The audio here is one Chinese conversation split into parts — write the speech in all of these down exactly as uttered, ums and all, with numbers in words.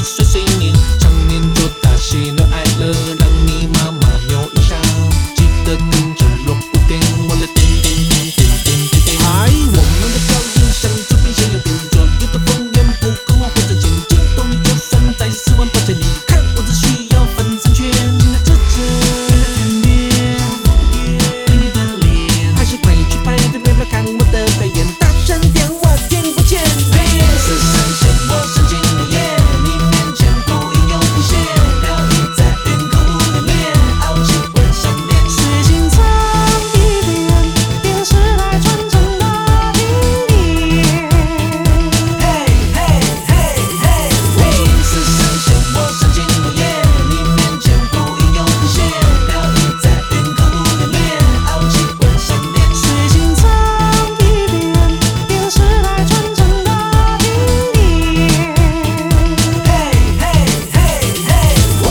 碎碎念，常年做大喜怒哀乐，让你妈妈扭一下，记得跟着锣鼓点，我来点点点点点点点。嗨，我们的表演像左边向右边，左右的风言不管往或者前进，动力就算在四万八千里，看我只需要分三圈，这这甜点，对你的脸，还是快去排队买票看我的表演，大声点我听不见。是神仙，我神经的眼，你面前不应有底线，飘逸在云空里面，傲气温上脸， 水晶藏一点，电视台传真的经典。 嘿嘿嘿嘿嘿，是神仙，我神经的眼，你面前不应有底线，飘逸在云空里面，傲气温上脸， 水晶藏一点，电视台传真的经典。 嘿嘿嘿嘿。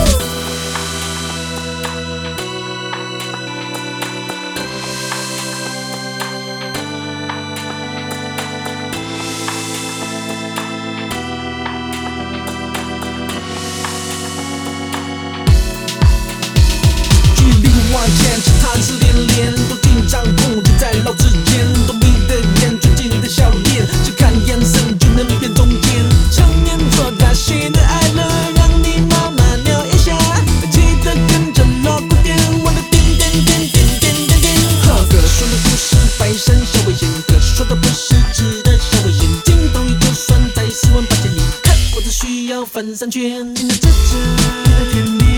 距离万千，其他事连连，都紧张控制在脑之间，多迷的眼，纯净的笑脸，只看眼神就能辨中间。常年做大喜的爱乐，让你妈妈扭一下，记得跟着锣鼓点，我的点点点点点点点。呵，哥说的不是百善小危险，哥说的不是值得小危险，筋斗云就算在四万八千里，看我只需要分三圈，这这甜点。